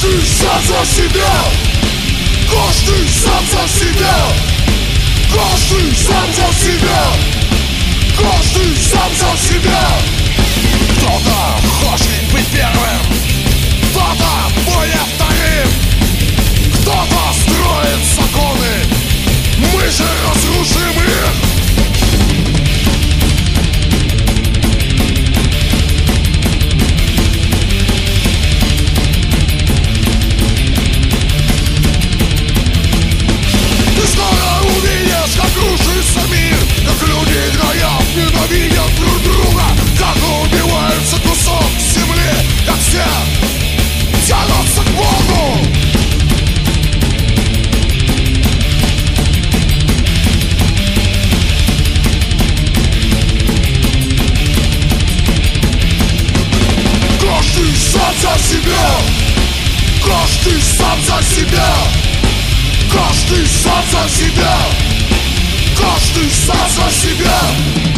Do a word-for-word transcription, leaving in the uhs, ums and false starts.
Каждый сам за себя. Каждый сам за себя. Каждый сам за себя. Каждый сам за себя. Кто-то хочет быть первым, кто-то более вторым, кто-то строит законы, мы же разрушим их. Ты скоро увидишь, как рушится мир, как люди играют, ненавидят друг друга, как убивается кусок земли, как все тянутся к Богу. Каждый сам за себя. Каждый сам за себя. Каждый сам за себя. Каждый сам за себя.